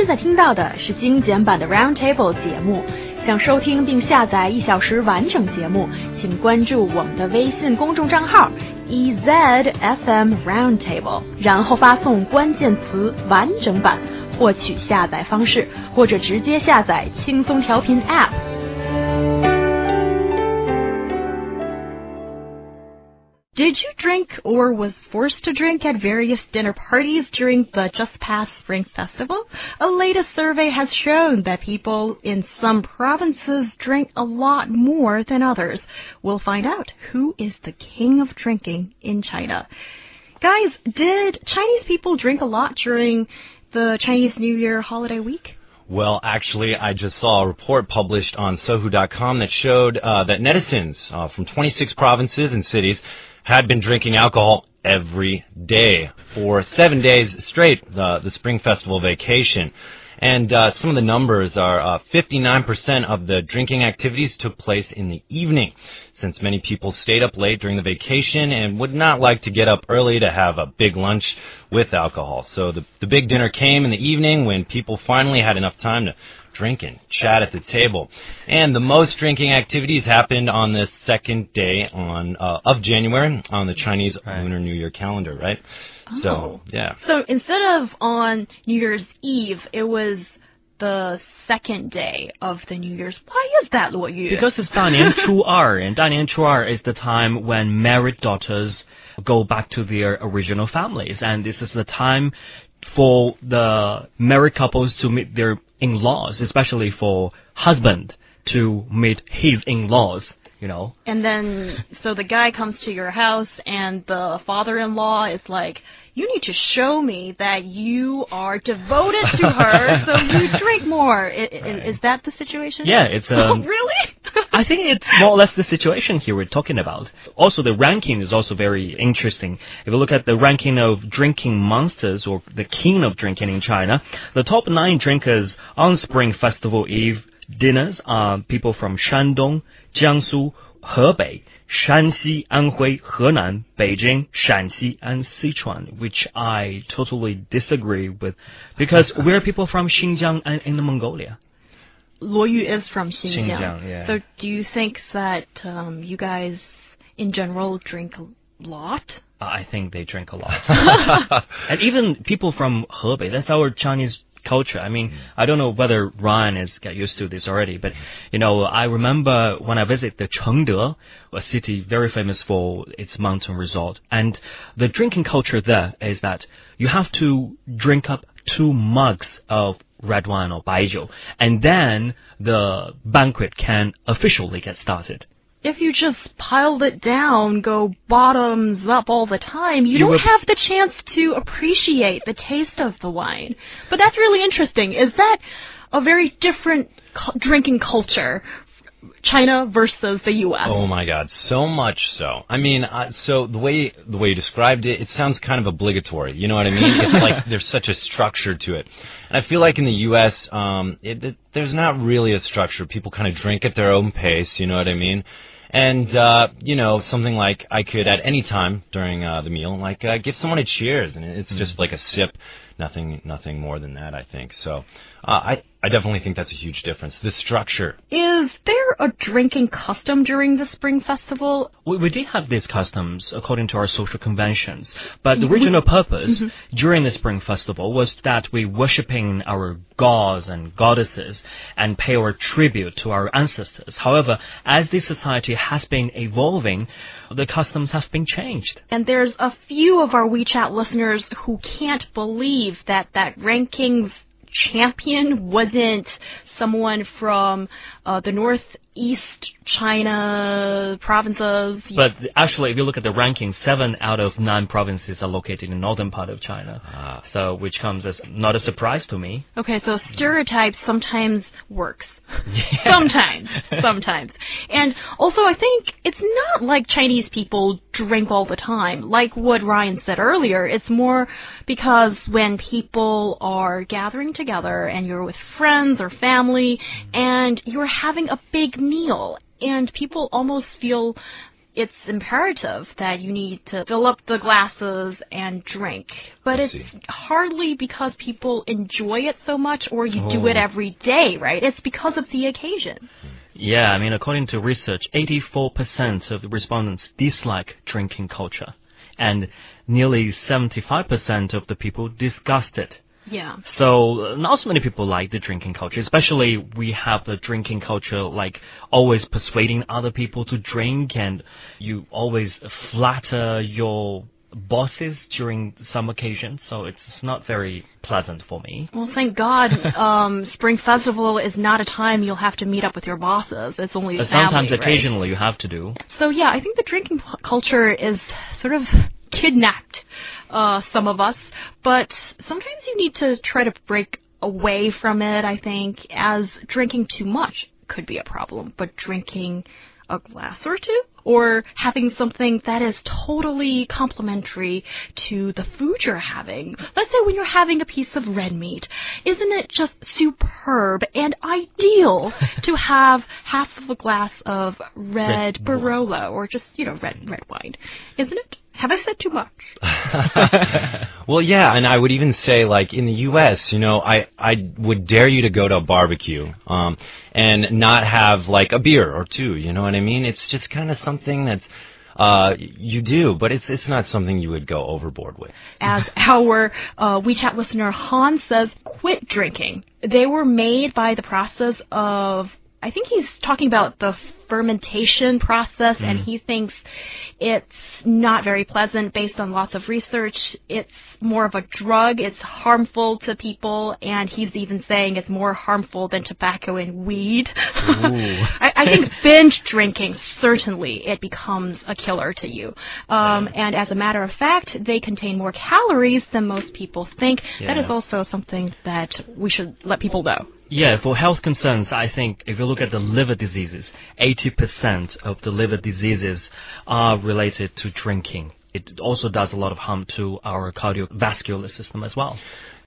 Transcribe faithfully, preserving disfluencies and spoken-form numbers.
在听到的是精简版的 Roundtable 节目。想收听并下载一小时完整节目，请关注我们的微信公众账号 E Z F M Roundtable， 然后发送关键词完整版获取下载方式，或者直接下载轻松调频 App。Did you drink or was forced to drink at various dinner parties during the just past Spring Festival? A latest survey has shown that people in some provinces drink a lot more than others. We'll find out who is the king of drinking in China. Guys, did Chinese people drink a lot during the Chinese New Year holiday week? Well, actually, I just saw a report published on Sohu dot com that showed uh, that netizens uh, from twenty-six provinces and cities had been drinking alcohol every day for seven days straight, the, the Spring Festival vacation. And uh, some of the numbers are uh, fifty-nine percent of the drinking activities took place in the evening, since many people stayed up late during the vacation and would not like to get up early to have a big lunch with alcohol. So the, the big dinner came in the evening when people finally had enough time to drink and chat at the table. And the most drinking activities happened on the second day on uh, of January on the Chinese right. Lunar New Year calendar, right? Oh. So, yeah. So instead of on New Year's Eve, it was the second day of the New Year's. Why is that, Luo Yu? Because it's 大年初二, and 大年初二 is the time when married daughters go back to their original families, and this is the time for the married couples to meet their in-laws, especially for husband to meet his in-laws, you know. And then, so the guy comes to your house and the father-in-law is like, you need to show me that you are devoted to her, so you drink more. I, right. Is that the situation? Yeah, it's... Um, oh, really? I think it's more or less the situation here we're talking about. Also, the ranking is also very interesting. If you look at the ranking of drinking monsters, or the king of drinking in China, the top nine drinkers on Spring Festival Eve dinners are people from Shandong, Jiangsu, Hebei, Shanxi, Anhui, Henan, Beijing, Shanxi, and Sichuan, which I totally disagree with, because we're people from Xinjiang and in Mongolia. Luo Yu is from Xinjiang. Xinjiang, yeah. So do you think that um, you guys, in general, drink a lot? I think they drink a lot. And even people from Hebei, that's our Chinese culture. I mean, I don't know whether Ryan has got used to this already, but, you know, I remember when I visited the Chengde, a city very famous for its mountain resort, and the drinking culture there is that you have to drink up two mugs of red wine or baijiu, and then the banquet can officially get started. If you just piled it down, go bottoms up all the time, you, you don't would... have the chance to appreciate the taste of the wine. But that's really interesting. Is that a very different cu- drinking culture, China versus the U S? Oh my God, so much so. I mean, uh, so the way the way you described it, it sounds kind of obligatory. You know what I mean? It's like there's such a structure to it. And I feel like in the U S, um, it, it, there's not really a structure. People kind of drink at their own pace. You know what I mean? And, uh, you know, something like I could at any time during uh, the meal, like uh, give someone a cheers, and it's just like a sip, nothing nothing more than that, I think. So uh, I, I definitely think that's a huge difference. The structure. Is there a drinking custom during the Spring Festival? We, we did have these customs according to our social conventions, but the original purpose mm-hmm. during the Spring Festival was that we worshipping our gods and goddesses and pay our tribute to our ancestors. However, as this society has been evolving, the customs have been changed. And there's a few of our WeChat listeners who can't believe that that rankings champion wasn't someone from uh, the northeast China provinces. But actually, if you look at the ranking, seven out of nine provinces are located in the northern part of China. Ah. So, which comes as not a surprise to me. Okay, so stereotypes sometimes works. Yeah. Sometimes, sometimes. And also, I think it's not like Chinese people drink all the time. Like what Ryan said earlier, it's more because when people are gathering together and you're with friends or family and you're having a big meal, and people almost feel it's imperative that you need to fill up the glasses and drink. But I it's see. hardly because people enjoy it so much or you Oh. do it every day, right? It's because of the occasion. Yeah, I mean, according to research, eighty-four percent of the respondents dislike drinking culture, and nearly seventy-five percent of the people disgust it. Yeah. So uh, not so many people like the drinking culture, especially we have the drinking culture like always persuading other people to drink, and you always flatter your bosses during some occasions, so it's not very pleasant for me. Well, thank God, um, Spring Festival is not a time you'll have to meet up with your bosses. It's only the Uh, Sometimes, family, right? occasionally, you have to do. So yeah, I think the drinking cu- culture is sort of kidnapped uh, some of us, but sometimes you need to try to break away from it, I think, as drinking too much could be a problem, but drinking a glass or two, or having something that is totally complementary to the food you're having. Let's say when you're having a piece of red meat, isn't it just superb and ideal to have half of a glass of red, Red Barolo, or just, you know, red red wine? Isn't it? Have I said too much? Well, yeah, and I would even say, like, in the U S, you know, I, I would dare you to go to a barbecue um, and not have, like, a beer or two, you know what I mean? It's just kind of something that's, uh, you do, but it's it's not something you would go overboard with. As our uh, WeChat listener Han says, quit drinking. They were made by the process of, I think he's talking about the fermentation process, and he thinks it's not very pleasant based on lots of research. It's more of a drug. It's harmful to people, and he's even saying it's more harmful than tobacco and weed. I, I think binge drinking, certainly, it becomes a killer to you. Um, Yeah. And as a matter of fact, they contain more calories than most people think. That Yeah. is also something that we should let people know. Yeah, for health concerns, I think if you look at the liver diseases, eighty percent of the liver diseases are related to drinking. It also does a lot of harm to our cardiovascular system as well.